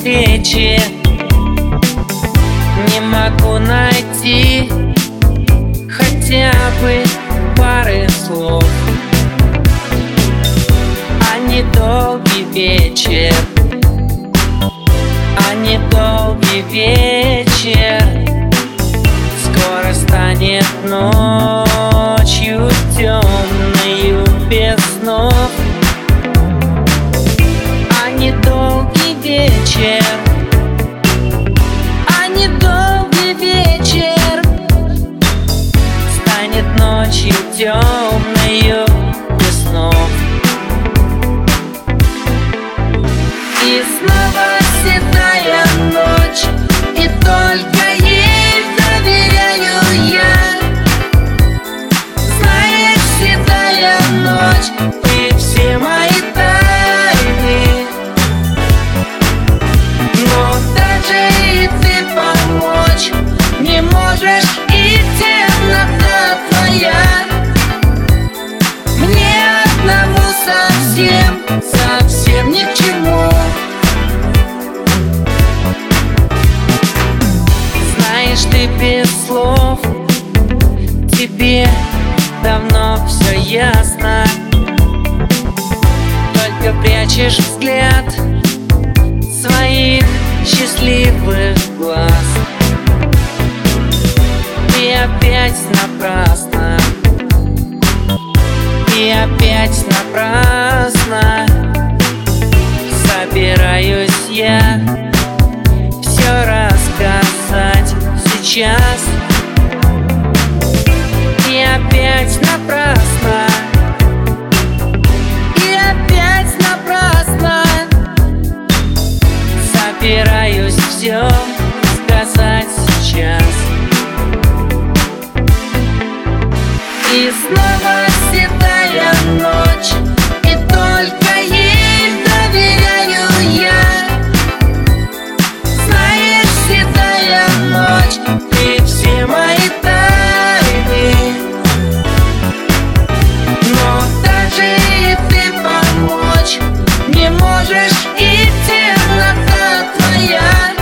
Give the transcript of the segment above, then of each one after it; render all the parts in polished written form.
встречи не могу найти хотя бы пары слов. А недолгий вечер, а недолгий вечер скоро станет ночью темною без снов. А недолгий вечер, а недолгий вечер станет ночью темною без снов. И снова седая ночь, и только ей доверяю я. Знаешь, седая ночь, ты все мои тайны, но даже и ты помочь не можешь, и темнота твоя мне одному совсем ни к чему. Знаешь, ты без слов, тебе давно все ясно, только прячешь взгляд своих счастливых глаз. И опять напрасно, и опять напрасно собираюсь я все рассказать сейчас. И опять напрасно, и опять напрасно собираюсь все сказать сейчас. И снова седая ночь, и только ей доверяю я. Знаешь, седая ночь, ты все мои тайны, но даже и ты помочь не можешь, и темнота твоя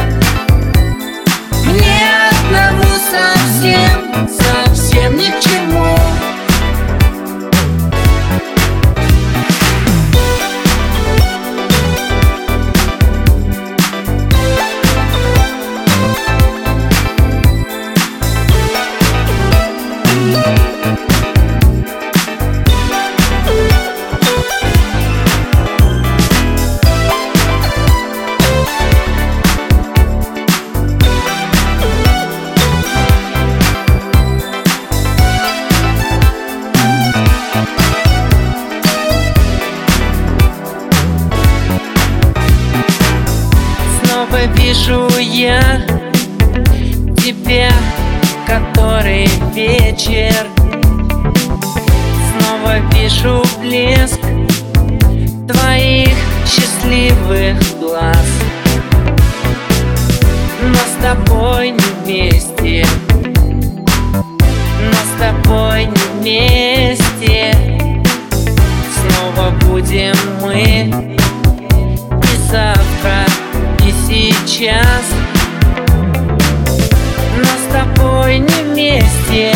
мне одному совсем ни к чему. Снова вижу я тебя, который вечер. Снова вижу блеск твоих счастливых глаз. Но с тобой не вместе, но с тобой не вместе снова будем мы. И завтра, и сейчас, но с тобой не вместе,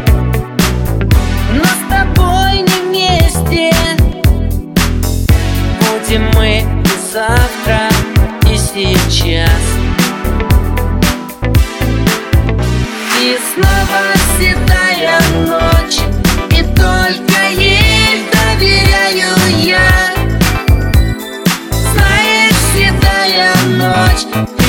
но с тобой не вместе будем мы и завтра, и сейчас. И снова седая ночь, и только ей доверяю я. Знаешь, седая ночь,